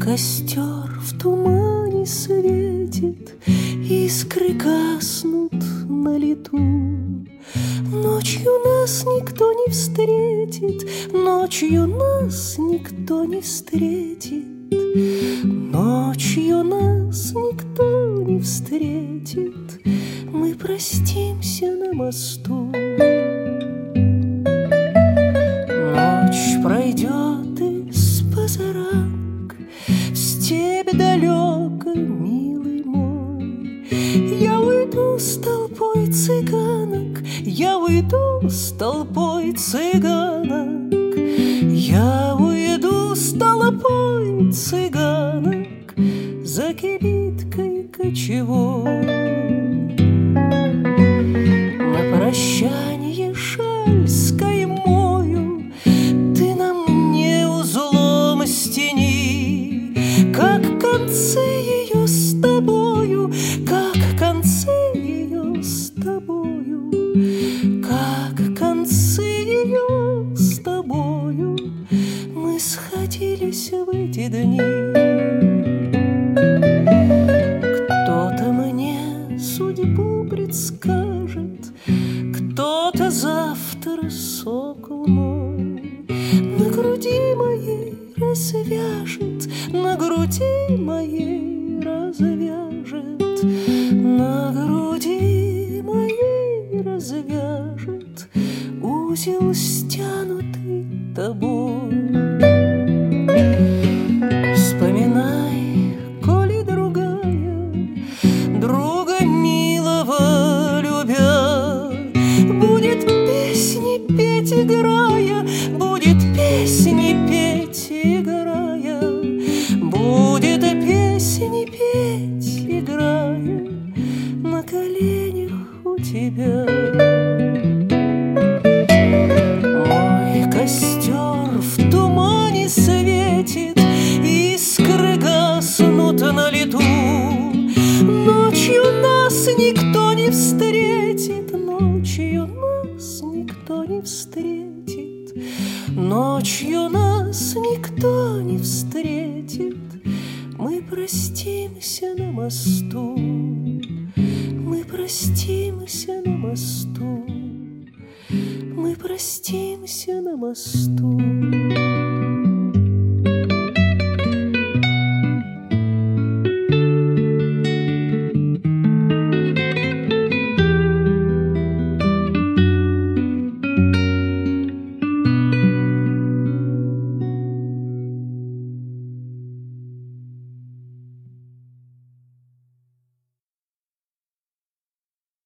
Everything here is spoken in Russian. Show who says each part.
Speaker 1: костер в тумане светит, искры гаснут на лету. Ночью нас никто не встретит, ночью нас никто не встретит, ночью нас никто не встретит. Мы простимся на мосту. Ночь пройдет из позаранок в степь далекой, милый мой. Я уйду с толпой цыганок, я уйду с толпой цыганок, я уйду с толпой цыганок за кибиткой кочевой. На прощанье шаль с каймою ты на мне узлом стяни, как концы ее с тобою, как концы ее с тобою, как концы ее с тобою мы сходились в эти дни. Кто-то мне судьбу предскажет, кто-то завтра сокол мой на груди моей развяжет, на груди моей развяжет, на груди моей развяжет узел, стянутый тобой. Вспоминай, коли другая, друга милого любя, будет песни петь играя, будет песни петь играя, будет песни петь играя на коленях у тебя. Мой костер в тумане светит, искры гаснут на лету. Ночью нас никто не встретит, ночью нас никто не встретит, ночью нас никто не встретит. Мы простимся на мосту, мы простимся на мосту, мы простимся на мосту.